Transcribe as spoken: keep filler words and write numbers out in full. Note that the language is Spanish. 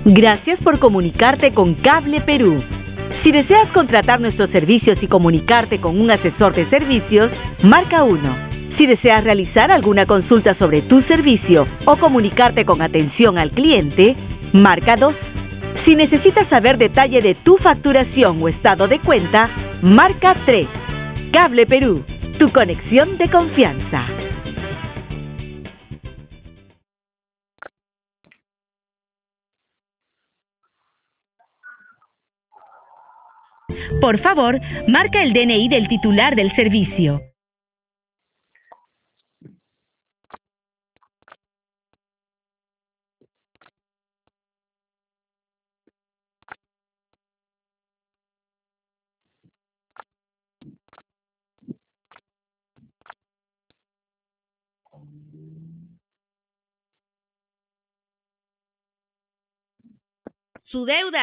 Gracias por comunicarte con Cable Perú. Si deseas contratar nuestros servicios y comunicarte con un asesor de servicios, marca uno. Si deseas realizar alguna consulta sobre tu servicio o comunicarte con atención al cliente, marca dos. Si necesitas saber detalle de tu facturación o estado de cuenta, marca tres. Cable Perú, tu conexión de confianza. Por favor, marca el D N I del titular del servicio. Su deuda